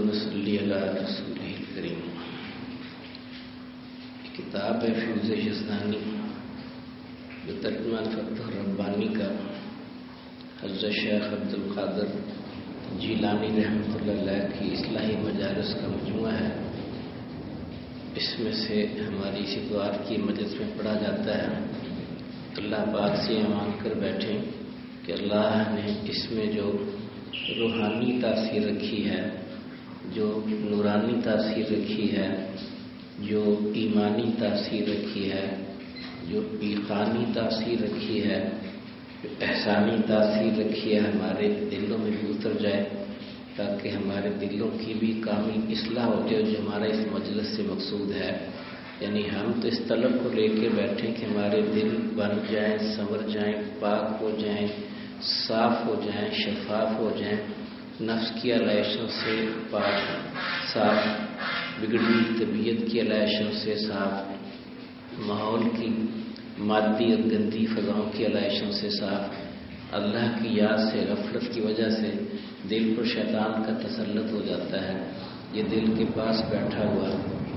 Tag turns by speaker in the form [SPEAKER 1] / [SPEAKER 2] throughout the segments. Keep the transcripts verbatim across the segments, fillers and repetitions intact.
[SPEAKER 1] صلی علی رسول الکریم۔ کتاب ہے فیوز یزدانی جو ترجمہ فتح الربانی کا حضرت شیخ عبد القادر جیلانی رحمۃ اللہ علیہ کی اصلاحی مجالس کا مجموعہ ہے۔ اس میں سے ہماری اسی اتوار کی مجلس میں پڑھا جاتا ہے۔ اللہ پاک سے مان کر بیٹھیں کہ اللہ نے اس میں جو روحانی تاثیر رکھی ہے، جو نورانی تاثیر رکھی ہے، جو ایمانی تاثیر رکھی ہے، جو ایقانی تاثیر رکھی ہے، جو احسانی تاثیر رکھی ہے، ہمارے دلوں میں بھی اتر جائے تاکہ ہمارے دلوں کی بھی کامل اصلاح ہو جائے، جو ہمارا اس مجلس سے مقصود ہے۔ یعنی ہم تو اس طلب کو لے کے بیٹھیں کہ ہمارے دل بن جائیں، سنور جائیں، پاک ہو جائیں، صاف ہو جائیں، شفاف ہو جائیں، نفس کی علائشوں سے پاک، صاف، بگڑی طبیعت کی علائشوں سے صاف، ماحول کی مادی اور گندی فضاؤں کی علائشوں سے صاف۔ اللہ کی یاد سے غفلت کی وجہ سے دل پر شیطان کا تسلط ہو جاتا ہے، یہ دل کے پاس بیٹھا ہوا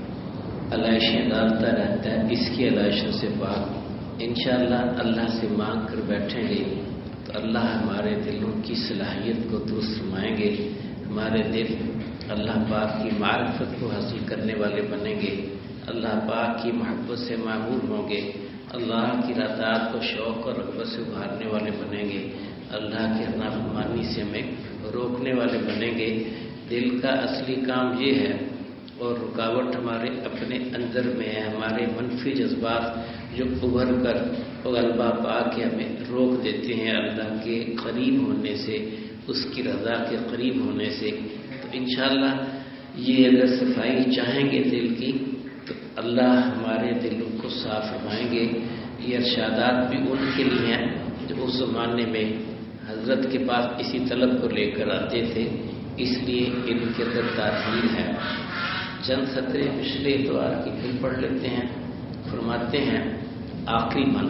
[SPEAKER 1] علائشیں ڈالتا رہتا ہے، اس کی علائشوں سے پاک۔ انشاءاللہ اللہ سے مانگ کر بیٹھیں گے تو اللہ ہمارے دلوں کی صلاحیت کو درست فرمائیں گے، ہمارے دل اللہ پاک کی معرفت کو حاصل کرنے والے بنیں گے، اللہ پاک کی محبت سے معمور ہوں گے، اللہ کی رضاعت کو شوق اور رغبت سے ابھارنے والے بنیں گے، اللہ کی نافرمانی سے ہمیں روکنے والے بنیں گے۔ دل کا اصلی کام یہ ہے، اور رکاوٹ ہمارے اپنے اندر میں ہے، ہمارے منفی جذبات جو ابھر کر غلبہ پا کے ہمیں روک دیتے ہیں اللہ کے قریب ہونے سے، اس کی رضا کے قریب ہونے سے۔ تو انشاءاللہ یہ اگر صفائی چاہیں گے دل کی تو اللہ ہمارے دلوں کو صاف فرمائیں گے۔ یہ ارشادات بھی ان کے لیے ہیں جو اس زمانے میں حضرت کے پاس اسی طلب کو لے کر آتے تھے، اس لیے ان کے اندر تاثیر ہے۔ چند سطریں پچھلے اتوار کی پھر پڑھ لیتے ہیں۔ فرماتے ہیں آخری من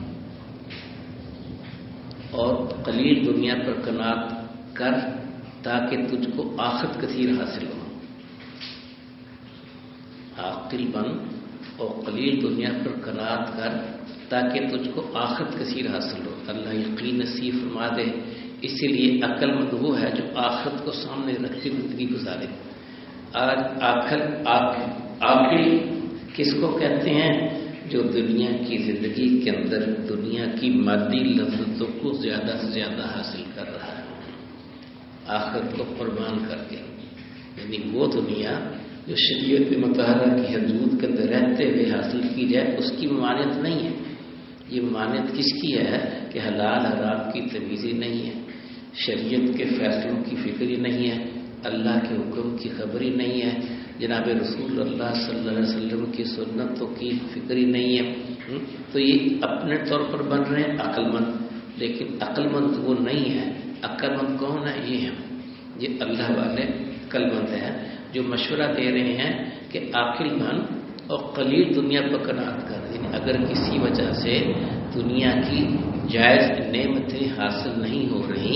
[SPEAKER 1] اور قلیل دنیا پر قناعت کر تاکہ تجھ کو آخرت کثیر حاصل ہو۔ عاقل بن اور قلیل دنیا پر قناعت کر تاکہ تجھ کو آخرت کثیر حاصل ہو۔ اللہ یقین نصیب فرما دے۔ اسی لیے عقل مند وہ ہے جو آخرت کو سامنے رکھتے زندگی گزارے۔ آج عقل عاقل کس کو کہتے ہیں؟ جو دنیا کی زندگی کے اندر دنیا کی مادی لذتوں کو زیادہ سے زیادہ حاصل کر رہا ہے، آخرت کو قربان کر کے۔ یعنی وہ دنیا جو شریعت مطہرہ کی حدود کے اندر رہتے ہوئے حاصل کی جائے، اس کی ممانعت نہیں ہے۔ یہ ممانعت کس کی ہے کہ حلال حرام کی تمیز ہی نہیں ہے، شریعت کے فیصلوں کی فکر ہی نہیں ہے، اللہ کے حکم کی خبر ہی نہیں ہے، جناب رسول اللہ صلی اللہ علیہ وسلم کی سنتوں کی فکر ہی نہیں ہے۔ تو یہ اپنے طور پر بن رہے ہیں عقل مند، لیکن عقل مند وہ نہیں ہے۔ عقل مند کون ہے؟ یہ ہے، یہ اللہ والے عقل مند ہیں جو مشورہ دے رہے ہیں کہ عاقل بن اور قلیل دنیا پر قناعت کر۔ یعنی اگر کسی وجہ سے دنیا کی جائز نعمتیں حاصل نہیں ہو رہی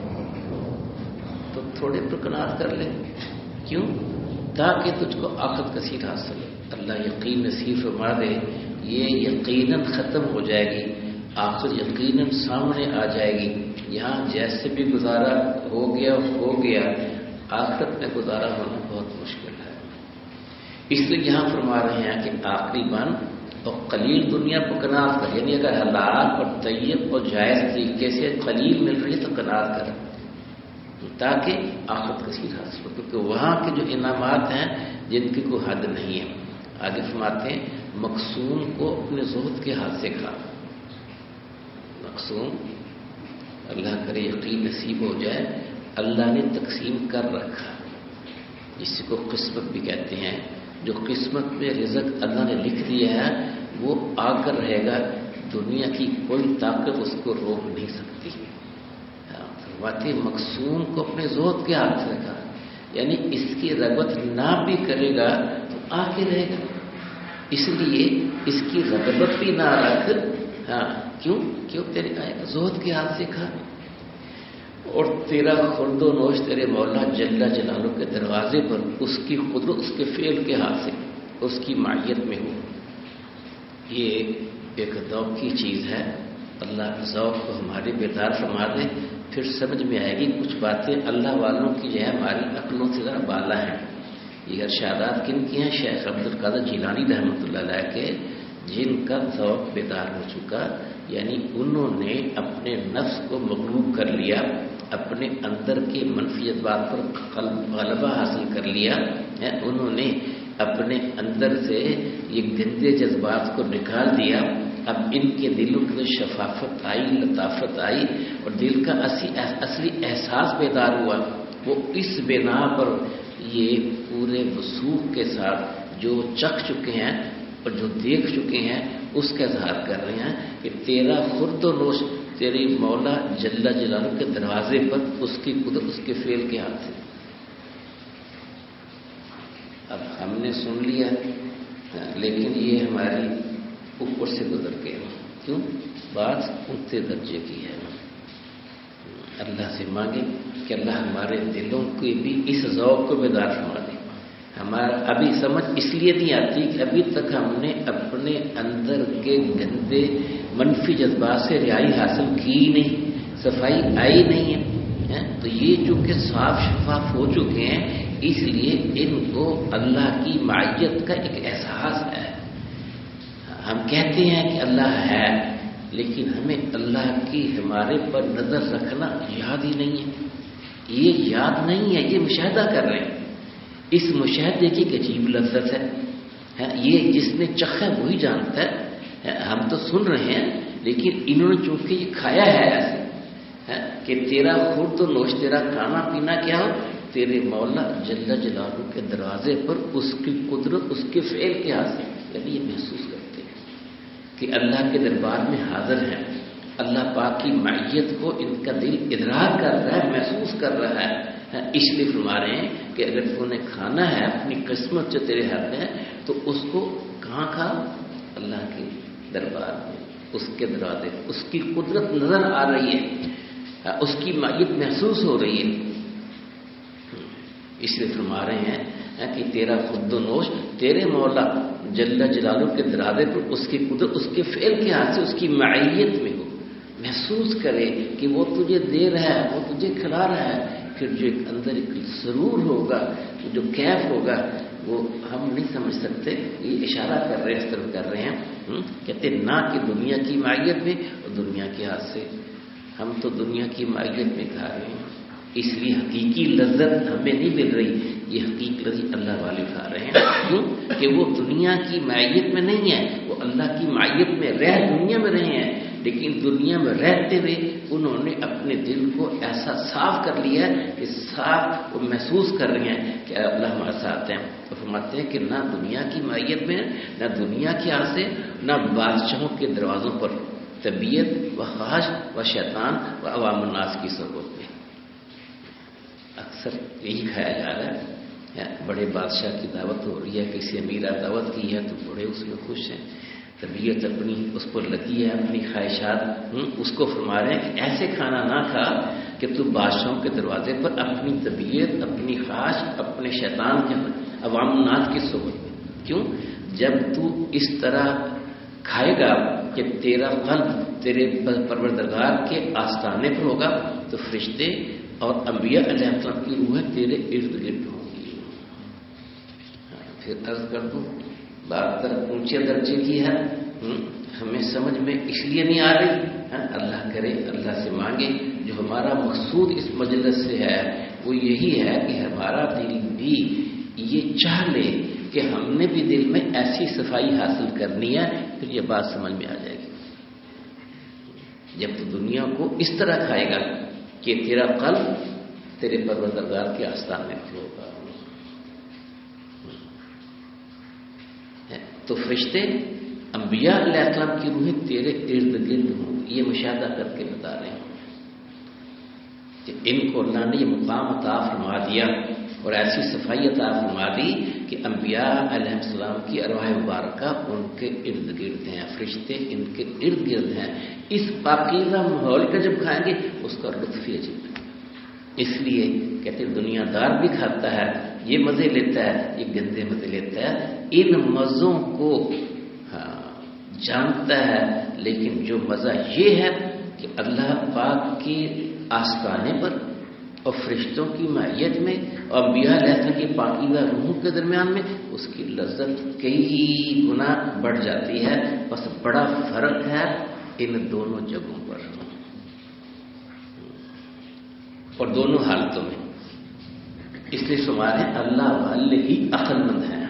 [SPEAKER 1] تو تھوڑے پر قناعت کر لے۔ کیوں؟ تاکہ تجھ کو آخرت کثیر حاصل ہو۔ اللہ یقین نصیب فرما دے، یہ یقیناً ختم ہو جائے گی، آخر یقیناً سامنے آ جائے گی۔ یہاں جیسے بھی گزارا ہو گیا ہو گیا، آخرت میں گزارا ہونا بہت مشکل ہے۔ اس لیے یہاں فرما رہے ہیں کہ آخری بن اور قلیل دنیا پر قناعت کر۔ یعنی اگر حلال اور طیب اور جائز طریقے سے قلیل مل رہی ہے تو قناعت کر تاکہ آخرت کثیر حاصل ہو، کیونکہ وہاں کے جو انعامات ہیں جن کی کوئی حد نہیں ہے۔ آگے فرماتے ہیں مقسوم کو اپنے زہد کے ہاتھ سے کھا۔ مقسوم اللہ کرے یقین نصیب ہو جائے، اللہ نے تقسیم کر رکھا، جس کو قسمت بھی کہتے ہیں۔ جو قسمت میں رزق اللہ نے لکھ دیا ہے وہ آ کر رہے گا، دنیا کی کوئی طاقت اس کو روک نہیں سکتی۔ فرماتے مقسوم کو اپنے زہد کے ہاتھ سے رکھا، یعنی اس کی رغبت نہ بھی کرے گا تو آ کے رہے گا، اس لیے اس کی رغبت بھی نہ رکھ۔ ہاں کیوں؟ کیوں تیرے آئے گا، زہد کے ہاتھ سے کھا۔ اور تیرا خرد و نوش تیرے مولا جل جلالہ کے دروازے پر اس کی قدرت اس کے فعل کے ہاتھ سے اس کی معیت میں ہو. یہ ایک ذوق کی چیز ہے. اللہ ذوق کو ہمارے بیدار فرما دے، پھر سمجھ میں آئے گی کچھ باتیں اللہ والوں کی جو ہے ہماری عقلوں سے ذرا بالا ہیں. یہ ارشادات کن کی ہیں؟ شیخ عبد القادر جیلانی رحمۃ اللہ علیہ کے، جن کا ذوق بیدار ہو چکا، یعنی انہوں نے اپنے نفس کو مغلوب کر لیا، اپنے اندر کے منفی جذبات پر غلبہ حاصل کر لیا. انہوں نے اپنے اندر سے یہ گندے جذبات کو نکال دیا. اب ان کے دلوں کی شفافت آئی، لطافت آئی، اور دل کا اصلی احساس بیدار ہوا. وہ اس بنا پر یہ پورے وثوق کے ساتھ جو چکھ چکے ہیں اور جو دیکھ چکے ہیں اس کا اظہار کر رہے ہیں کہ تیرا خرد و نوش تیری مولا جل جلالہ کے دروازے پر اس کی قدرت اس کے فعل کے ہاتھ سے. اب ہم نے سن لیا، لیکن یہ ہماری اوپر سے گزر گئے. کیوں؟ بات اونچے درجے کی ہے. اللہ سے مانگے کہ اللہ ہمارے دلوں کے بھی اس ذوق کو بیدار فرما دے. ہمارا ابھی سمجھ اس لیے نہیں آتی کہ ابھی تک ہم نے اپنے اندر کے گندے منفی جذبات سے رہائی حاصل کی نہیں، صفائی آئی نہیں ہے. تو یہ جو کہ صاف شفاف ہو چکے ہیں، اس لیے ان کو اللہ کی معیت کا ایک احساس ہے. ہم کہتے ہیں کہ اللہ ہے، لیکن ہمیں اللہ کی ہمارے پر نظر رکھنا یاد ہی نہیں ہے. یہ یاد نہیں ہے، یہ مشاہدہ کر رہے ہیں. اس مشاہدے کی ایک عجیب لذت ہے. یہ جس نے چکھا وہی جانتا ہے. ہم تو سن رہے ہیں، لیکن انہوں نے چونکہ یہ کھایا ہے ایسے کہ تیرا خرد و نوش تیرا کھانا پینا کیا ہو تیرے مولا جل جلالہ کے دروازے پر اس کی قدرت اس کے فعل کے ہاتھ سے. یعنی یہ محسوس کرتے ہیں کہ اللہ کے دربار میں حاضر ہیں. اللہ پاک کی معیت کو ان کا دل ادراک کر رہا ہے، محسوس کر رہا ہے. اس لیے فرما رہے ہیں کہ اگر تو نے کھانا ہے اپنی قسمت جو تیرے ہاتھ میں ہے تو اس کو کہاں کھا؟ اللہ کے دربار میں، اس کے دروازے. اس کی قدرت نظر آ رہی ہے، اس کی معیت محسوس ہو رہی ہے. اس لیے فرما رہے ہیں کہ تیرا خود و نوش تیرے مولا جل جلالہ کے دروازے پر اس کی قدرت اس کے فعل کے ہاتھ سے اس کی معیت میں ہو. محسوس کرے کہ وہ تجھے دے رہا ہے، وہ تجھے کھلا رہا ہے. پھر جو ایک اندر ایک سرور ہوگا، جو کیف ہوگا، وہ ہم نہیں سمجھ سکتے. یہ اشارہ کر رہے ہیں، اس طرف کر رہے ہیں. کہتے نہ کہ دنیا کی معیت میں اور دنیا کے ہاتھ سے. ہم تو دنیا کی معیت میں کھا رہے ہیں، اس لیے حقیقی لذت ہمیں نہیں مل رہی. یہ حقیقی لذت اللہ والے کھا رہے ہیں. کیوں کہ وہ دنیا کی معیت میں نہیں ہے، وہ اللہ کی معیت میں رہ دنیا میں رہے ہیں، لیکن دنیا میں رہتے ہوئے انہوں نے اپنے دل کو ایسا صاف کر لیا کہ صاف وہ محسوس کر رہے ہیں کہ اللہ ہمارے ساتھ ہیں. تو فرماتے ہیں کہ نہ دنیا کی معیت میں، نہ دنیا کے ہاتھ سے، نہ بادشاہوں کے دروازوں پر طبیعت و خواہش و شیطان و عوام الناس کی صحبت میں. اکثر یہی کھایا جا رہا ہے. بڑے بادشاہ کی دعوت ہو رہی ہے، کسی امیرہ دعوت کی ہے تو بڑے اس میں خوش ہیں، طبیعت اپنی اس پر لگی ہے، اپنی خواہشات. اس کو فرما رہے ہیں کہ ایسے کھانا نہ کھا کہ تو بادشاہوں کے دروازے پر اپنی طبیعت، اپنی خواہش، اپنے شیطان کے عوام الناس کی صحبت میں. کیوں؟ جب تو اس طرح کھائے گا کہ تیرا قلب تیرے پروردگار کے آستانے پر ہوگا تو فرشتے اور انبیاء علیہ السلام کی روحیں تیرے ارد گرد ہوں گی. پھر عرض کر دوں بات تر اونچے درجے کی ہے، ہمیں سمجھ میں اس لیے نہیں آ رہی. اللہ کرے، اللہ سے مانگے. جو ہمارا مقصود اس مجلس سے ہے وہ یہی ہے کہ ہمارا دل بھی یہ چاہ لے کہ ہم نے بھی دل میں ایسی صفائی حاصل کرنی ہے. پھر یہ بات سمجھ میں آ جائے گی. جب تو دنیا کو اس طرح کھائے گا کہ تیرا قلب تیرے پروردگار کے آستان میں ہوگا تو فرشتے انبیاء علیہ السلام کی روحیں تیرے ارد گرد ہوں. یہ مشاہدہ کر کے بتا رہے ہیں کہ ان کو اللہ نے یہ مقام عطا فرما دیا اور ایسی صفائی عطا فرما دی کہ انبیاء علیہ السلام کی ارواح مبارکہ ان کے ارد گرد ہیں، فرشتے ان کے ارد گرد ہیں. اس پاکیزہ ماحول کا جب کھائیں گے اس کا لطف ہی عجیب ہے. اس لیے کہتے دنیا دار بھی کھاتا ہے، یہ مزے لیتا ہے، یہ گندے مزے لیتا ہے، ان مزوں کو ہاں جانتا ہے، لیکن جو مزہ یہ ہے کہ اللہ پاک کے آستانے پر اور فرشتوں کی معیت میں اور انبیاء علیہ السلام کی پاکیزہ روحوں کے درمیان میں اس کی لذت کئی گنا بڑھ جاتی ہے. بس بڑا فرق ہے ان دونوں جگہوں پر اور دونوں حالتوں میں. اس لیے شمار ہے اللہ والے ہی عقل مند ہیں.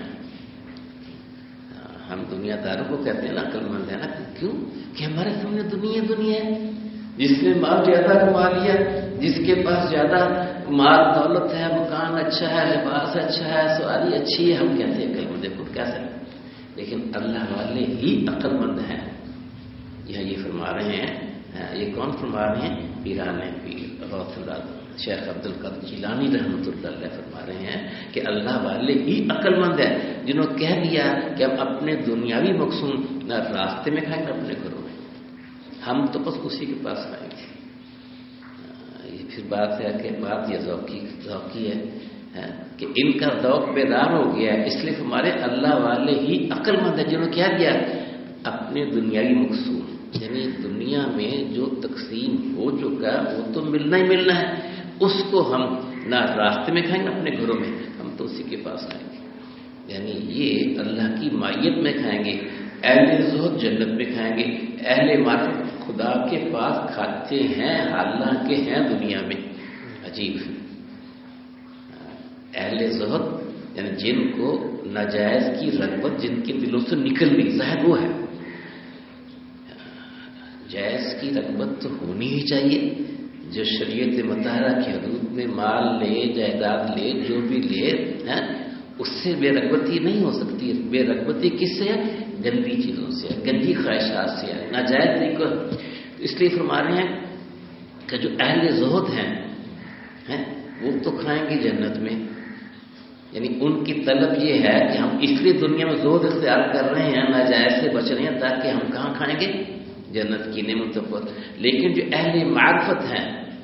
[SPEAKER 1] ہم دنیا داروں کو کہتے ہیں نا عقل مند ہے نا، کیوں کہ ہمارے سامنے دنیا دنیا ہے. جس نے مال زیادہ کما لیا، جس کے پاس زیادہ مال دولت ہے، مکان اچھا ہے، لباس اچھا ہے، سواری اچھی ہے، ہم کہتے ہیں عقل مند ہے. کیسے؟ لیکن اللہ والے ہی عقل مند ہیں. یہ یہ فرما رہے ہیں. یہ کون فرما رہے ہیں؟ پیران پیر غوث اللہ شیخ عبد القادر جیلانی رحمۃ اللہ علیہ فرما رہے ہیں کہ اللہ والے ہی عقل مند ہے، جنہوں نے کہہ دیا کہ ہم اپنے دنیاوی مقصود نہ راستے میں کھائیں گے اپنے گھروں میں، ہم تو بس اسی کے پاس آئیں گے. یہ پھر بات ہے کہ بات یہ ذوقی ذوقی ہے کہ ان کا ذوق بیدار ہو گیا ہے. اس لیے ہمارے اللہ والے ہی عقل مند ہے، جنہوں نے کیا دیا اپنے دنیاوی مقصود، یعنی دنیا میں جو تقسیم ہو چکا وہ تو ملنا ہی ملنا ہے، اس کو ہم نہ راستے میں کھائیں گے اپنے گھروں میں، ہم تو اسی کے پاس آئیں گے. یعنی یہ اللہ کی مائیت میں کھائیں گے. اہل زہد جنت میں کھائیں گے، اہل معرفت خدا کے پاس کھاتے ہیں حالانکہ ہیں دنیا میں. عجیب. اہل زہد یعنی جن کو ناجائز کی رغبت جن کے دلوں سے نکل گئی، ظاہر وہ ہے. جائز کی رغبت تو ہونی ہی چاہیے. جو شریعت مطالعہ کی حدود میں مال لے، جائیداد لے، جو بھی لے ہے، اس سے بے رغبتی نہیں ہو سکتی. بے رغبتی کس سے ہے؟ گندی چیزوں سے، گندی خواہشات سے ہے، ناجائز نہیں کو. اس لیے فرما رہے ہیں کہ جو اہل زہد ہیں وہ تو کھائیں گے جنت میں. یعنی ان کی طلب یہ ہے کہ ہم اس لیے دنیا میں زہد اختیار کر رہے ہیں، ناجائز سے بچ رہے ہیں، تاکہ ہم کہاں کھائیں گے؟ جنت کی نعمتوں پر. لیکن جو اہل معرفت ہیں،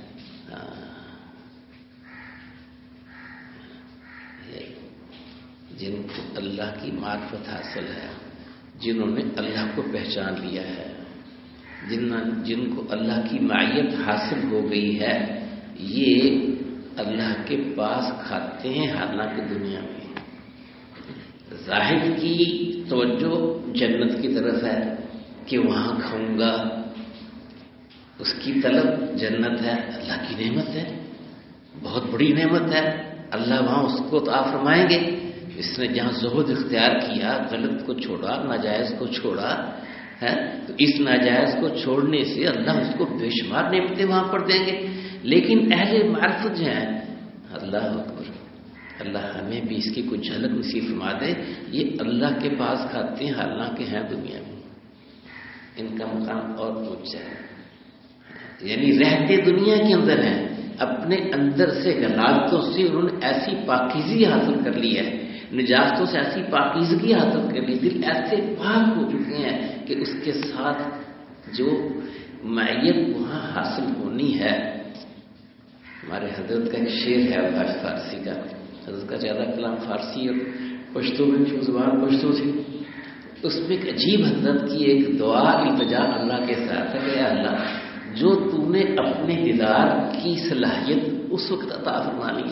[SPEAKER 1] جن کو اللہ کی معرفت حاصل ہے، جنہوں نے اللہ کو پہچان لیا ہے، جن جن کو اللہ کی معیت حاصل ہو گئی ہے، یہ اللہ کے پاس کھاتے ہیں حالانکہ دنیا میں. ظاہر کی توجہ جنت کی طرف ہے کہ وہاں کھاؤں گا، اس کی طلب جنت ہے. اللہ کی نعمت ہے، بہت بڑی نعمت ہے. اللہ وہاں اس کو عطا فرمائیں گے. اس نے جہاں زہد اختیار کیا، غلط کو چھوڑا، ناجائز کو چھوڑا ہے، تو اس ناجائز کو چھوڑنے سے اللہ اس کو بے شمار نعمتیں وہاں پر دیں گے. لیکن اہل معرفت جو ہیں، اللہ اکبر، اللہ ہمیں بھی اس کی کچھ جھلک نصیب فرما دے. یہ اللہ کے پاس کھاتے ہیں حالانکہ ہیں دنیا میں. ان کا مقام اور اونچا ہے. یعنی رہتے دنیا کے اندر ہیں، اپنے اندر سے غلالتوں سے انہوں نے ایسی پاکیزگی حاصل کر لی ہے، نجاستوں سے ایسی پاکیزگی حاصل کر لی، دل ایسے پاک ہو چکے ہیں کہ اس کے ساتھ جو معیت وہاں حاصل ہونی ہے. ہمارے حضرت کا ایک شعر ہے فارسی کا، حضرت کا زیادہ کلام فارسی اور پشتو میں زبان پشتو تھی. اس میں ایک عجیب حضرت کی ایک دعا التجا اللہ کے ساتھ ہے کہ اے اللہ، جو تو نے اپنے دیدار کی صلاحیت اس وقت عطا فرمانی،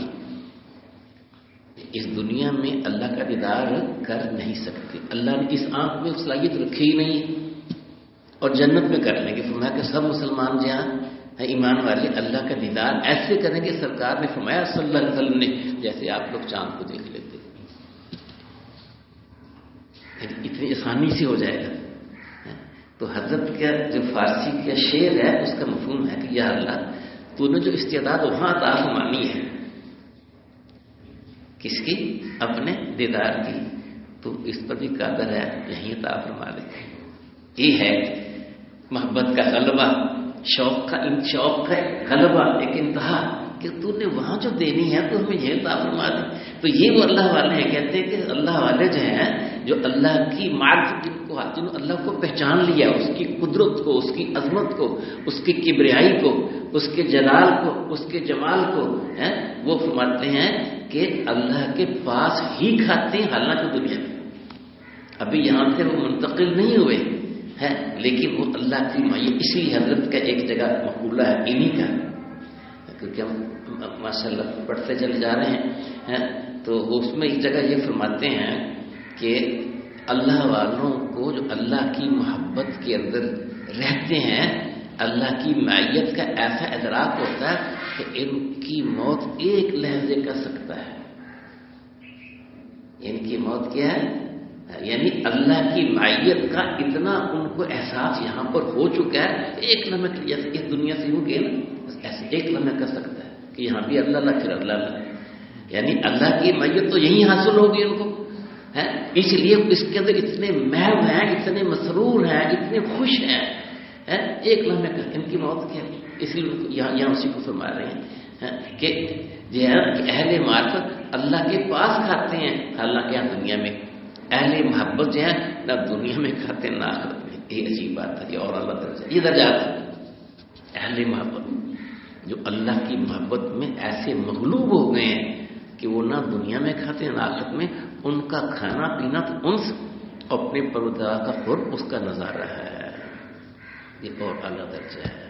[SPEAKER 1] اس دنیا میں اللہ کا دیدار کر نہیں سکتے. اللہ نے اس آنکھ میں صلاحیت رکھی ہی نہیں، اور جنت میں کر لیں گے. فرمایا کہ سب مسلمان جہاں ہے ایمان والے اللہ کا دیدار ایسے کریں گے، سرکار نے فرمایا صلی اللہ علیہ وسلم نے، جیسے آپ لوگ چاند کو دیکھ لیتے. اتنی آسانی سے ہو جائے گا. تو حضرت کا جو فارسی کا شعر ہے اس کا مفہوم ہے کہ یا اللہ، تو نے جو استعداد وہاں عطا فرمانی ہے، کس کی؟ اپنے دیدار کی، تو اس پر بھی قادر ہے، یہیں عطا فرما دے. یہ ہے محبت کا غلبہ، شوق کا شوق کا غلبہ، ایک انتہا کہ تو نے وہاں جو دینی ہے تو ہمیں یہ عطا فرما دے. تو یہ وہ اللہ والے ہیں، کہتے ہیں کہ اللہ والے جو ہیں جو اللہ کی معرفت جن کو جن اللہ کو پہچان لیا، اس کی قدرت کو، اس کی عظمت کو، اس کی کبریائی کو، اس کے جلال کو، اس کے جمال کو، وہ فرماتے ہیں کہ اللہ کے پاس ہی کھاتے ہیں، حالانکہ دنیا میں ابھی یہاں سے وہ منتقل نہیں ہوئے ہیں، لیکن وہ اللہ کی معیت. اسی حضرت کا ایک جگہ مقولہ ہے انہی کا، کیونکہ ہم ماشاء اللہ پڑھتے چلے جا رہے ہیں، تو اس میں ایک جگہ یہ فرماتے ہیں کہ اللہ والوں کو جو اللہ کی محبت کے اندر رہتے ہیں، اللہ کی معیت کا ایسا ادراک ہوتا ہے کہ ان کی موت ایک لحظے کا سکتا ہے. ان کی موت کیا ہے؟ یعنی اللہ کی معیت کا اتنا ان کو احساس یہاں پر ہو چکا ہے، ایک لمحے جیسے اس دنیا سے ہوں گے نا، ایسے ایک لمحے کر سکتا ہے کہ یہاں بھی اللہ اللہ پھر اللہ اللہ، یعنی اللہ کی معیت تو یہی حاصل ہوگی ان کو ہے. اس لیے اس کے اندر اتنے محو ہیں، اتنے مسرور ہیں، اتنے خوش ہیں، ایک لمحے کا ان کی موت کیا. اس لیے یہاں یہاں اسی کو فرما رہے ہیں کہ جو ہے اہل معرفت اللہ کے پاس کھاتے ہیں، حالانکہ یہاں دنیا میں اہل محبت جو ہے نہ دنیا میں کھاتے نہ آخرت میں. یہ عجیب بات ہے. اور اللہ درجہ یہ درجات اہل محبت جو اللہ کی محبت میں ایسے مغلوب ہو گئے ہیں کہ وہ نہ دنیا میں کھاتے نہ آخرت میں. ان کا کھانا پینا تو انس اپنے پروردگار کا قرب، اس کا نظارہ ہے. یہ اور اعلیٰ درجہ ہے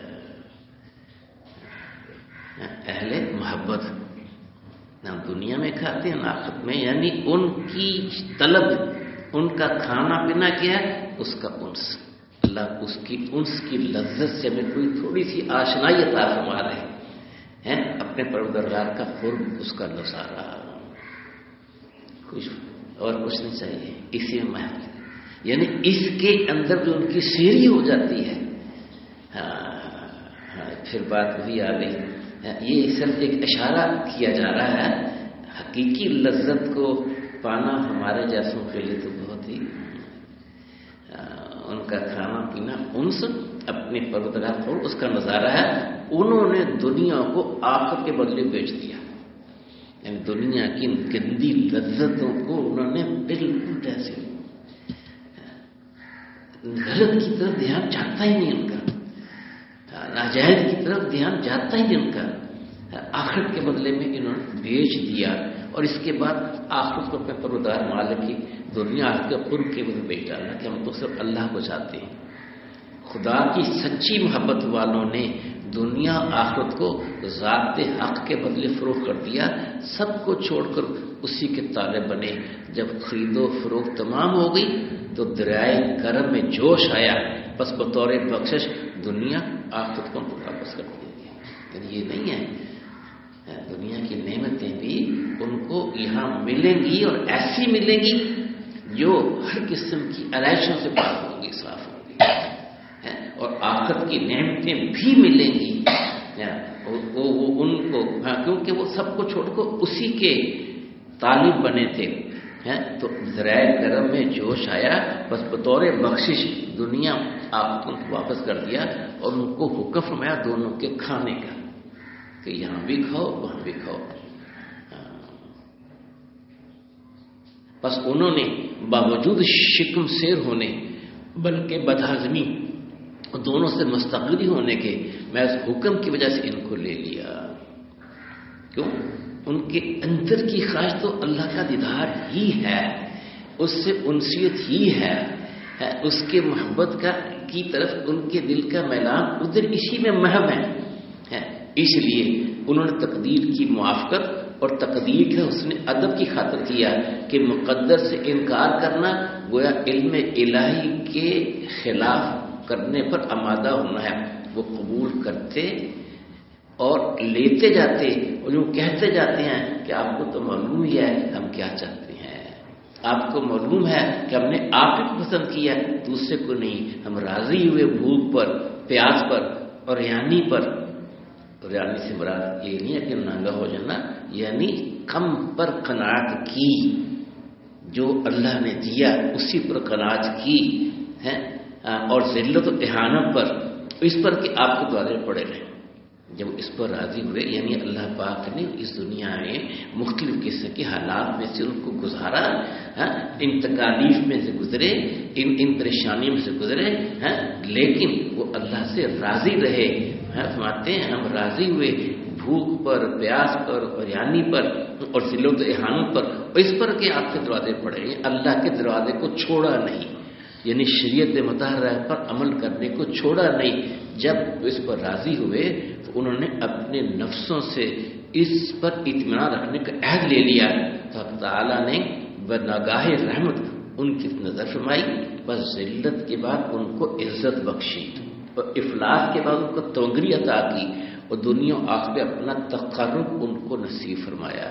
[SPEAKER 1] اہل محبت، نہ دنیا میں کھاتے ہیں نہ آخرت میں. یعنی ان کی طلب، ان کا کھانا پینا کیا ہے؟ اس کا انس. اللہ اس کی انس کی لذت سے ہمیں کوئی تھوڑی سی آشنائی عطا فرما رہے ہیں، اپنے پروردگار کا قرب، اس کا نظارہ، کچھ اور کچھ نہیں چاہیے. اسی میں محبت، یعنی اس کے اندر جو ان کی سیری ہو جاتی ہے. ہاں پھر بات وہی آ گئی. یہ صرف ایک اشارہ کیا جا رہا ہے، حقیقی لذت کو پانا ہمارے جیسوں کے لیے تو بہت ہی ان کا کھانا پینا انس اپنے پروردگار کو، اس کا نظارہ ہے. انہوں نے دنیا کو آخرت کے بدلے بیچ دیا، یعنی دنیا کی گندی لذتوں کو انہوں نے بالکل ایسے غلط کی طرف دھیان جاتا ہی نہیں ان کا، ناجائز کی طرف دھیان جاتا ہی نہیں ان کا. آخرت کے بدلے میں انہوں نے بیچ دیا، اور اس کے بعد آخرت کو اپنے پروردگار مالک کی دنیا آخرت کے قرب کے بدلے بیچ ڈالا کہ ہم تو صرف اللہ کو چاہتے ہیں. خدا کی سچی محبت والوں نے دنیا آخرت کو ذات حق کے بدلے فروخت کر دیا. سب کو چھوڑ کر اسی کے تابع بنے. جب خرید و فروخت تمام ہو گئی تو دریائے کرم میں جوش آیا، بس بطور بخشش دنیا آخرت کو واپس کر دی گئی. یعنی یہ نہیں ہے، دنیا کی نعمتیں بھی ان کو یہاں ملیں گی، اور ایسی ملیں گی جو ہر قسم کی علائشوں سے پاک ہوں گی، صاف ہوں گی. اور آخرت کی نعمتیں بھی ملیں گی وہ ان کو، کیونکہ وہ سب کو چھوڑ کر اسی کے طالب بنے تھے. تو ذرائع کرم میں جوش آیا، بس بطور بخشش دنیا آپ کو واپس کر دیا، اور ان کو حکم فرمایا دونوں کے کھانے کا کہ یہاں بھی کھاؤ وہاں بھی کھاؤ. بس انہوں نے باوجود شکم سیر ہونے، بلکہ بدہضمی دونوں سے مستغنی ہونے کے، میں اس حکم کی وجہ سے ان کو لے لیا. کیوں؟ ان کے اندر کی خواہش تو اللہ کا دیدار ہی ہے، اس سے انسیت ہی ہے، اس کے محبت کا کی طرف ان کے دل کا میلان ادھر اسی میں محو ہے. اس لیے انہوں نے تقدیر کی موافقت اور تقدیر کے حسن ادب کی خاطر کیا کہ مقدر سے انکار کرنا گویا علم الہی کے خلاف کرنے پر آمادہ ہونا ہے. وہ قبول کرتے اور لیتے جاتے، اور جو کہتے جاتے ہیں کہ آپ کو تو معلوم ہی ہے ہم کیا چاہتے ہیں، آپ کو معلوم ہے کہ ہم نے آپ کو پسند کیا، دوسرے کو نہیں. ہم راضی ہوئے بھوک پر، پیاس پر اور ریانی پر. ریانی سے مراد یہ نہیں ہے کہ ننگا ہو جانا، یعنی کم پر قناعت کی، جو اللہ نے دیا اسی پر قناعت کی ہے، اور ذلت و اہانت پر، اس پر کہ آپ کے دوارے پڑے رہے. جب اس پر راضی ہوئے یعنی اللہ پاک نے اس دنیا میں مختلف قسم کے حالات میں سے ان کو گزارا، ہاں ان تکالیف میں سے گزرے، ان ان پریشانیوں میں سے گزرے، ہاں لیکن وہ اللہ سے راضی رہے، ہاں فرماتے ہیں ہم راضی ہوئے بھوک پر، پیاس پر، پریانی پر اور ذلت و اہانت پر، اور اس پر کہ آپ کے دروازے پڑے، اللہ کے دروازے کو چھوڑا نہیں، یعنی شریعت مطہرہ پر عمل کرنے کو چھوڑا نہیں۔ جب اس پر راضی ہوئے تو انہوں نے اپنے نفسوں سے اس پر اطمینان رکھنے کا عہد لے لیا، تو اللہ تعالیٰ نے بنگاہ رحمت ان کی نظر فرمائی، بس ذلت کے بعد ان کو عزت بخشی اور افلاس کے بعد ان کو توغری عطا کی اور دنیا و آخرت میں اپنا تقرب ان کو نصیب فرمایا۔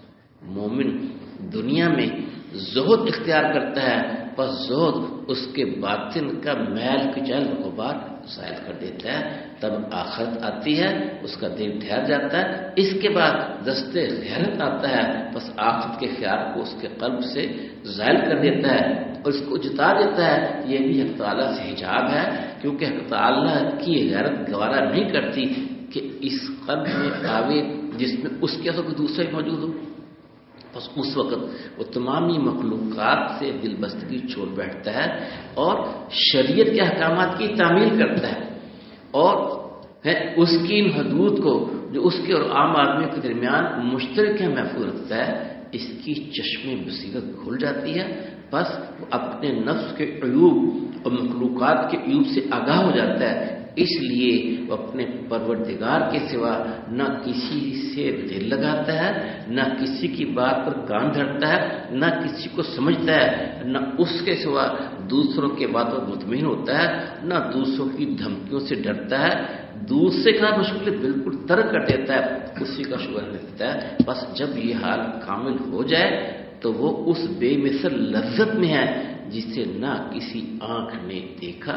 [SPEAKER 1] مومن دنیا میں زہد اختیار کرتا ہے، بس زہد اس کے باطن کا میل کچیل غبار ظاہر کر دیتا ہے، تب آخرت آتی ہے، اس کا دل ٹھہر جاتا ہے، اس کے بعد دست غیرت آتا ہے، بس آخرت کے خیال کو اس کے قلب سے ظاہر کر دیتا ہے اور اس کو جتا دیتا ہے۔ یہ بھی حق تعالیٰ سے حجاب ہے، کیونکہ حق تعالیٰ کی غیرت گوارا نہیں کرتی کہ اس قلب میں آوے جس میں اس کے ساتھ کوئی دوسرا ہی موجود ہو، بس اس وقت وہ تمامی مخلوقات سے دل بستگی چھوڑ بیٹھتا ہے اور شریعت کے احکامات کی تعمیل کرتا ہے، اور ہے اس کی ان حدود کو جو اس کے اور عام آدمی کے درمیان مشترک ہے محفوظ رکھتا ہے، اس کی چشم بصیرت کھل جاتی ہے، بس وہ اپنے نفس کے عیوب اور مخلوقات کے عیوب سے آگاہ ہو جاتا ہے، اس لیے وہ اپنے پروردگار کے سوا نہ کسی سے دل لگاتا ہے، نہ کسی کی بات پر کان دھرتا ہے، نہ کسی کو سمجھتا ہے، نہ اس کے سوا دوسروں کے بات پر مطمئن ہوتا ہے، نہ دوسروں کی دھمکیوں سے ڈرتا ہے، دوسرے کا مشغلے بالکل ترک کر دیتا ہے، اسی کا شکر کرتا ہے۔ بس جب یہ حال کامل ہو جائے تو وہ اس بے مثل لذت میں ہے جسے نہ کسی آنکھ نے دیکھا،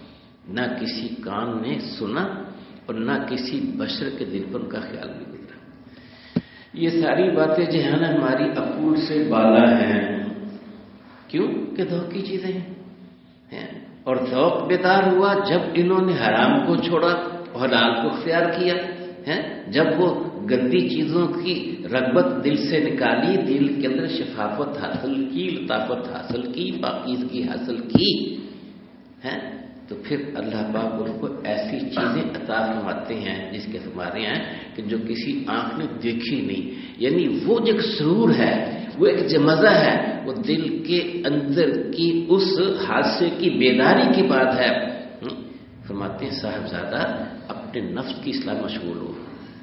[SPEAKER 1] نہ کسی کان نے سنا اور نہ کسی بشر کے دل پر ان کا خیال بھی گزرا۔ یہ ساری باتیں جو ہیں نا ہماری عقول سے بالا ہیں، کیوں کہ ذوق کی چیزیں ہیں، اور ذوق بیدار ہوا جب انہوں نے حرام کو چھوڑا اور حلال کو اختیار کیا ہے، جب وہ گندی چیزوں کی رغبت دل سے نکالی، دل کے اندر شفافت حاصل کی، لطافت حاصل کی، پاکیزگی حاصل کی ہے، تو پھر اللہ پاک ان کو ایسی چیزیں عطا فرماتے ہیں جس کے فرماتے ہیں کہ جو کسی آنکھ نے دیکھی نہیں، یعنی وہ جو ایک سرور ہے، وہ ایک جو مزہ ہے، وہ دل کے اندر کی اس حادثے کی بیداری کی بات ہے۔ فرماتے ہیں صاحبزادہ اپنے نفس کی اصلاح مشغول ہو،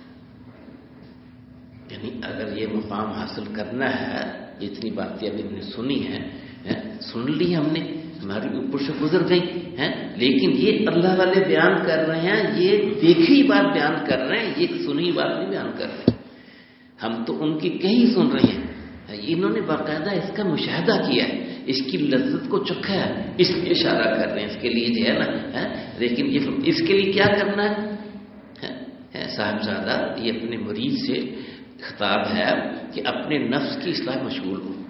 [SPEAKER 1] یعنی اگر یہ مقام حاصل کرنا ہے، جتنی باتیں ابھی ہم نے سنی ہیں، سن لی ہم نے، ہماری اوپر سے گزر گئی ہیں، لیکن یہ اللہ والے بیان کر رہے ہیں، یہ دیکھی بات بیان کر رہے ہیں، یہ سنی بات نہیں بیان کر رہے ہیں، ہم تو ان کی کہیں سن رہے ہیں، انہوں نے باقاعدہ اس کا مشاہدہ کیا ہے، اس کی لذت کو چکھا ہے، اس لیے اشارہ کر رہے ہیں، اس کے لیے جو ہے نا، لیکن یہ اس کے لیے کیا کرنا ہے صاحبزادہ، یہ اپنے مرید سے خطاب ہے کہ اپنے نفس کی اصلاح مشغول ہو۔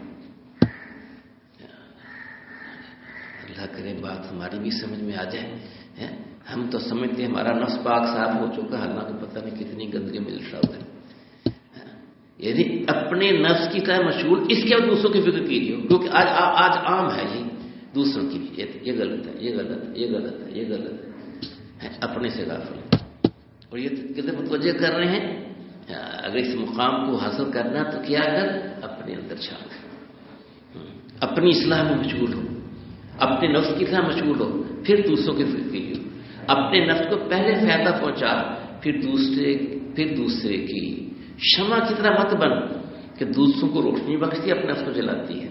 [SPEAKER 1] اللہ کرے بات ہماری بھی سمجھ میں آ جائے، ہم تو سمجھتے ہیں ہمارا نفس پاک صاف ہو چکا، حالانکہ پتہ نہیں کتنی گندگی مل رہا ہوتا ہے، یعنی اپنے نفس کی طرح مشغول، اس کے بعد دوسروں کی فکر کیجیے، کیونکہ آج آج عام ہے یہ دوسروں کی بھی، یہ غلط ہے، یہ غلط ہے، یہ غلط ہے، یہ غلط ہے، اپنے سے غافل، اور یہ کتنے متوجہ کر رہے ہیں، اگر اس مقام کو حاصل کرنا تو کیا کر، اپنے اندر چھاپ، اپنی اصلاح میں مشغول ہو، اپنے نفس کی طرح مشغول ہو، پھر دوسروں کی فکر کیجیے، اپنے نفس کو پہلے فائدہ پہنچا، پھر دوسرے پھر دوسرے کی شمع کی طرح مت بن کہ دوسروں کو روشنی بخشتی، اپنے نفس کو جلاتی ہے۔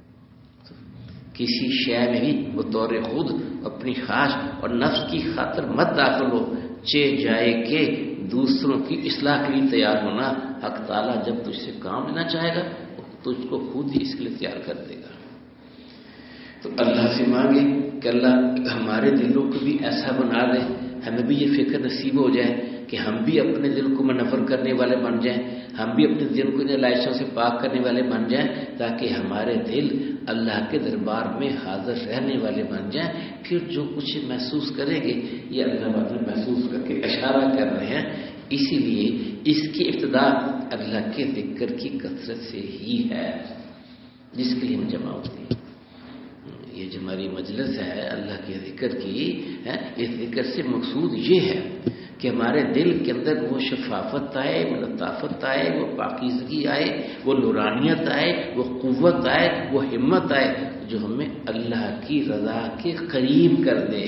[SPEAKER 1] کسی شے میں بھی بطور خود اپنی خواہش اور نفس کی خاطر مت داخل ہو، چے جائے کہ دوسروں کی اصلاح کے لیے تیار ہونا، حق تعالیٰ جب تجھ سے کام لینا چاہے گا تجھ کو خود ہی اس کے لیے تیار کر دے گا۔ تو اللہ سے مانگے کہ اللہ ہمارے دلوں کو بھی ایسا بنا دے، ہمیں بھی یہ فکر نصیب ہو جائے کہ ہم بھی اپنے دل کو منور کرنے والے بن جائیں، ہم بھی اپنے دل کو ان لائشوں سے پاک کرنے والے بن جائیں، تاکہ ہمارے دل اللہ کے دربار میں حاضر رہنے والے بن جائیں۔ پھر جو کچھ محسوس کریں گے، یہ اللہ تعالیٰ محسوس کر کے اشارہ کر رہے ہیں اسی لیے اس کی ابتدا اللہ کے ذکر کی کثرت سے ہی ہے جس کے لیے ہم جمع ہوتے ہیں. یہ جو ہماری مجلس ہے اللہ کے ذکر کی ہے، اس ذکر سے مقصود یہ ہے کہ ہمارے دل کے اندر وہ شفافت آئے، وہ لطافت آئے، وہ پاکیزگی آئے، وہ نورانیت آئے، وہ قوت آئے، وہ ہمت آئے جو ہمیں اللہ کی رضا کے قریب کر دے،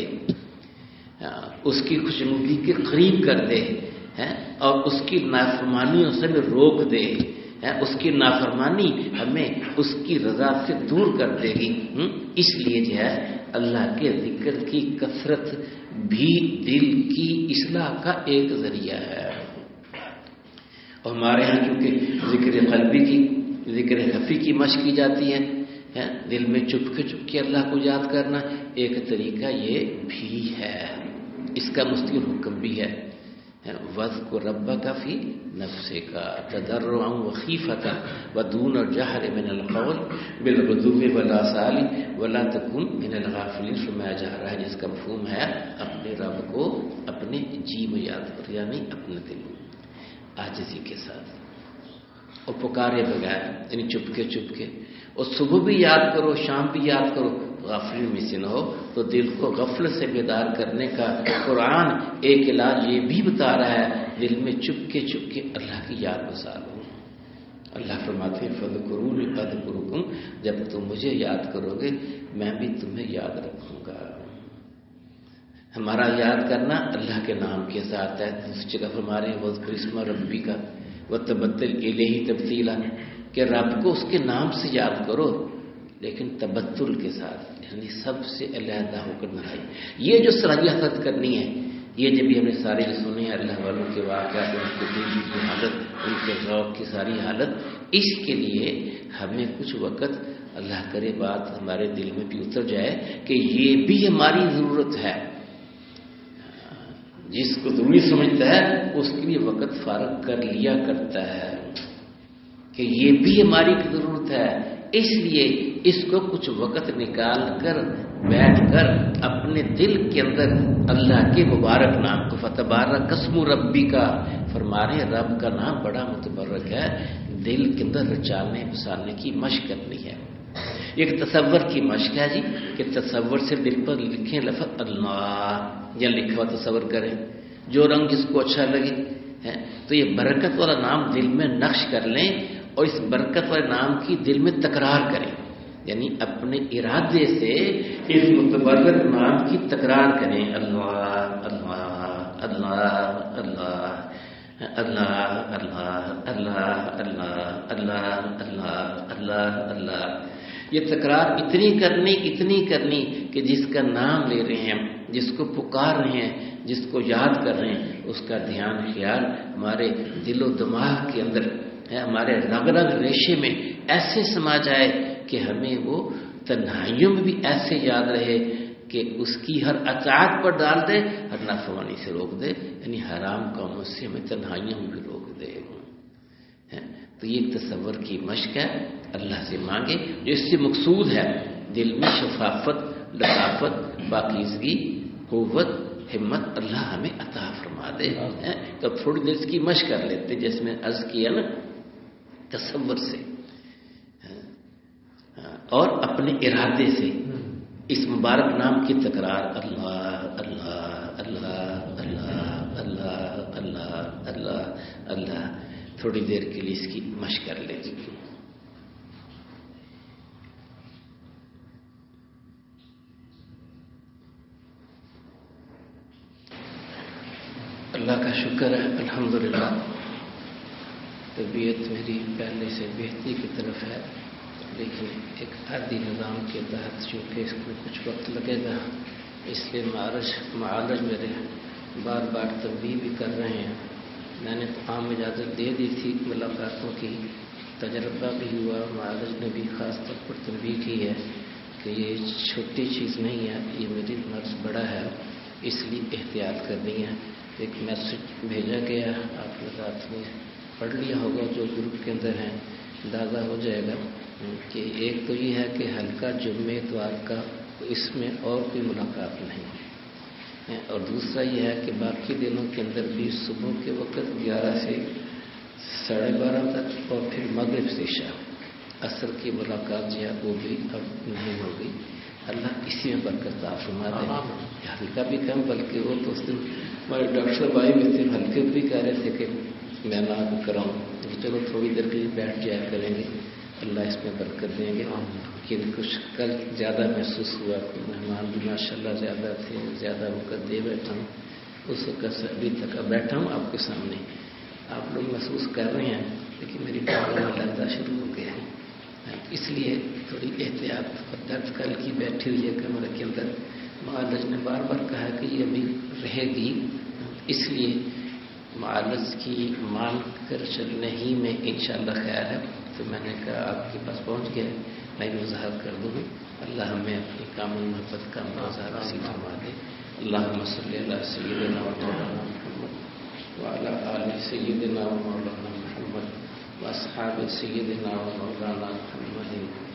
[SPEAKER 1] اس کی خوشنودی کے قریب کر دے اور اس کی نافرمانیوں سے بھی روک دے. اس کی نافرمانی ہمیں اس کی رضا سے دور کر دے گی. اس لیے جو ہے اللہ کے ذکر کی کثرت بھی دل کی اصلاح کا ایک ذریعہ ہے. اور ہمارے یہاں کیونکہ ذکر قلبی کی ذکر خفی کی مشق کی جاتی ہے، دل میں چپ کے چپ کے اللہ کو یاد کرنا ایک طریقہ یہ بھی ہے. اس کا مستقل حکم بھی ہے، وَاذْكُرْ رَبَّكَ فِي نَفْسِكَ تَضَرُّعًا وَخِيفَةً وَدُونَ الْجَهْرِ مِنَ الْقَوْلِ بِالْغُدُوِّ وَالْآصَالِ وَلَا تَكُنْ مِنَ الْغَافِلِينَ. فرمایا جا رہا ہے جس کا مفہوم ہے اپنے رب کو اپنے جی میں یاد کر، یعنی اپنے دل میں عاجزی کے ساتھ اور پکارے بغیر، یعنی چپ کے چپ کے. اور صبح بھی یاد کرو، شام بھی یاد کرو، غافل میں سے نہ ہو. تو دل کو غفلت سے بیدار کرنے کا قرآن ایک علاج یہ بھی بتا رہا ہے، دل میں چپ کے چپ کے اللہ کی یاد بسا لو. اللہ فرماتے ہیں فَاذْكُرُونِی أَذْكُرْکُم، جب تم مجھے یاد کرو گے میں بھی تمہیں یاد رکھوں گا. ہمارا یاد کرنا اللہ کے نام کے ساتھ ہے. دوسری جگہ فرما رہے ہیں وَاذْكُرِ اسْمَ رَبِّکَ وَتَبَتَّلْ إِلَیْہِ تَبْتِیلًا، کہ رب کو اس کے نام سے یاد کرو لیکن تبتل کے ساتھ، یعنی سب سے علیحدہ ہو کر نہائی. یہ جو صلاحیت کرنی ہے، یہ جب بھی ہم نے سارے جو سنے ہیں اللہ والوں کے واقعات، ان کے دل کی حالت، ان کے ذوق کی ساری حالت، اس کے لیے ہمیں کچھ وقت اللہ کرے بات ہمارے دل میں بھی اتر جائے کہ یہ بھی ہماری ضرورت ہے. جس کو ضروری سمجھتا ہے اس کے لیے وقت فارغ کر لیا کرتا ہے کہ یہ بھی ہماری ضرورت ہے. اس لیے اس کو کچھ وقت نکال کر بیٹھ کر اپنے دل کے اندر اللہ کے مبارک نام کو، فتبارک اسم ربی کا فرما رہے ہیں رب کا نام بڑا متبرک ہے، دل کے اندر رچانے بسانے کی مشق کرنی ہے. ایک تصور کی مشق ہے جی کہ تصور سے دل پر لکھیں لفظ اللہ، یا لکھا ہوا تصور کریں جو رنگ جس کو اچھا لگے ہے تو یہ برکت والا نام دل میں نقش کر لیں اور اس برکت والے نام کی دل میں تکرار کریں، یعنی اپنے ارادے سے اس متبرک نام کی تکرار کریں. اللہ اللہ اللہ اللہ اللہ اللہ اللہ اللہ اللہ اللہ اللہ اللہ. یہ تکرار اتنی کرنی اتنی کرنی کہ جس کا نام لے رہے ہیں، جس کو پکار رہے ہیں، جس کو یاد کر رہے ہیں، اس کا دھیان خیال ہمارے دل و دماغ کے اندر، ہمارے رگ رگ ریشے میں ایسے سما جائے کہ ہمیں وہ تنہائیوں میں بھی ایسے یاد رہے کہ اس کی ہر اطاعت پر ڈال دے، ہر نافرمانی سے روک دے، یعنی حرام کاموں سے ہمیں تنہائیوں میں بھی روک دے. تو یہ ایک تصور کی مشق ہے، اللہ سے مانگے جو اس سے مقصود ہے دل میں شفافت، لطافت، پاکیزگی، قوت، ہمت اللہ ہمیں عطا فرما دے. تو تھوڑی دیر کی مشق کر لیتے جیسے میں عرض کیا نا، تصور سے اور اپنے ارادے سے اس مبارک نام کی تکرار اللہ اللہ اللہ اللہ اللہ اللہ اللہ اللہ تھوڑی دیر کے لیے اس کی مشق کر لیجیے. اللہ کا شکر ہے الحمدللہ طبیعت میری پہلے سے بہتری کی طرف ہے، لیکن ایک عادی نظام کے تحت چونکہ اس کو کچھ وقت لگے گا اس لیے معالج معالج میرے بار بار تنبیہ بھی کر رہے ہیں. میں نے تو عام اجازت دے دی تھی ملاقاتوں کی، تجربہ بھی ہوا، معالج نے بھی خاص طور پر تنبیہ کی ہے کہ یہ چھوٹی چیز نہیں ہے، یہ میری مرض بڑا ہے، اس لیے احتیاط کرنی ہے. ایک میسج بھیجا گیا، آپ حضرات نے پڑھ لیا ہوگا جو گروپ کے اندر ہیں، اندازہ ہو جائے گا کہ ایک تو یہ ہے کہ ہلکا جمعے اتوار کا اس میں اور کوئی ملاقات نہیں. اور دوسرا یہ ہے کہ باقی دنوں کے اندر بھی صبح کے وقت گیارہ سے ساڑھے بارہ تک اور پھر مغرب سے عشاء عصر کی ملاقات جو ہے وہ بھی اب نہیں ہوگی. اللہ اسی میں برکت عطا فرما دے. ہلکا بھی کم بلکہ وہ تو اس دن ہمارے ڈاکٹر صاحب آئے بھی تھے, ہلکے بھی کہہ رہے تھے کہ میں نہ کراؤں, چلو تھوڑی دیر کے لیے بیٹھ جایا کریں گے, اللہ اس میں برکت دیں گے. لیکن کچھ کل زیادہ محسوس ہوا کہ مہمان بھی ماشاء اللہ زیادہ تھے, زیادہ وقت دے بیٹھا ہوں. اس وقت سے ابھی تک بیٹھا ہوں آپ کے سامنے, آپ لوگ محسوس کر رہے ہیں لیکن میری ٹانگوں میں لگنا شروع ہو گیا ہے. اس لیے تھوڑی احتیاط اور درد کل کی بیٹھی ہوئی ہے کمرے کے اندر. معالج نے بار بار کہا کہ یہ ابھی رہے گی, اس لیے معالج کی مان کر چلنے ہی میں انشاءاللہ خیر ہے. تو میں نے کہا آپ کے پاس پہنچ گیا, میں وضاحت کر دوں. اللہ ہمیں اپنی کامل محبت کا مظاہر نصیب فرما دے. اللہم صلی علی سیدنا و مولانا محمد وعلی آل سیدنا و مولانا محمد واصحاب سیدنا و مولانا محمد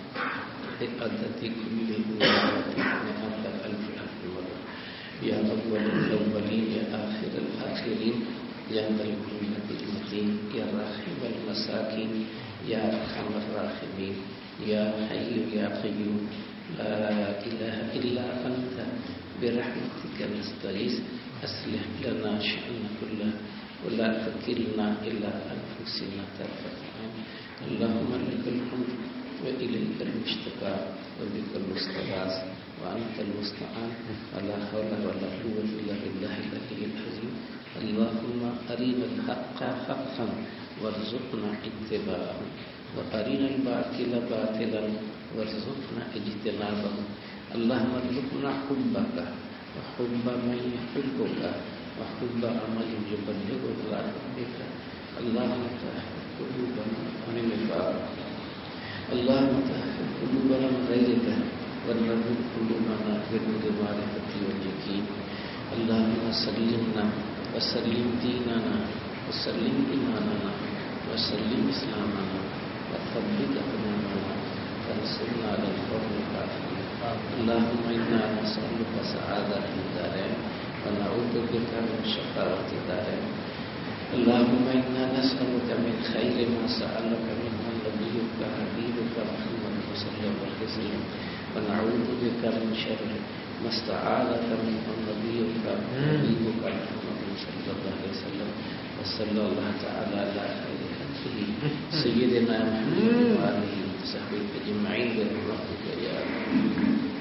[SPEAKER 1] بعدد کل مرة مئة ألف ألف مرة. یا اول الاولین یا آخر الآخرین یا ذا القوة المتین یا راحم المساکین یا ارحم الراحمین یا حی یا قیوم لا الہ الا انت برحمتک نستغیث اصلح لنا شأننا كله ولا تکلنا الى انفسنا طرفة عین. اللهم لك الحمد وإليك المشتكى وبك المستغاث وأنت المستعان ولا حول ولا قوة إلا بالله العلي العظيم. اللهم أرنا الحق حقا وارزقنا اتباعه وأرنا الباطل باطلا وارزقنا اجتنابه. اللهم ارزقنا حبك وحب من يحبك وحب عمل يبلغك إلى ربك. اللهم طهر قلوبنا من النفاق, اللهم طهر قلوبنا من غيرك ونور قلوبنا بنور معرفة واليقين. اللهم سلمنا وسلم ديننا وسلم إيماننا وسلم إسلامنا وثبت أقدامنا وانصرنا على القوم الكافرين. اللهم إنا نسألك سعادة الدارين ونعوذ بك من شقاوة الدارين. اللهم إنا نسألك من خير ما سألك منه نبيك حبيبك محمد صلى الله عليه وسلم ونعوذ بك من شر ما استعاذك منه نبيك حبيبك محمد صلى الله عليه وسلم. وصلى الله تعالى على خير خلقه سيدنا محمد وآله وصحبه أجمعين برحمتك يا رب.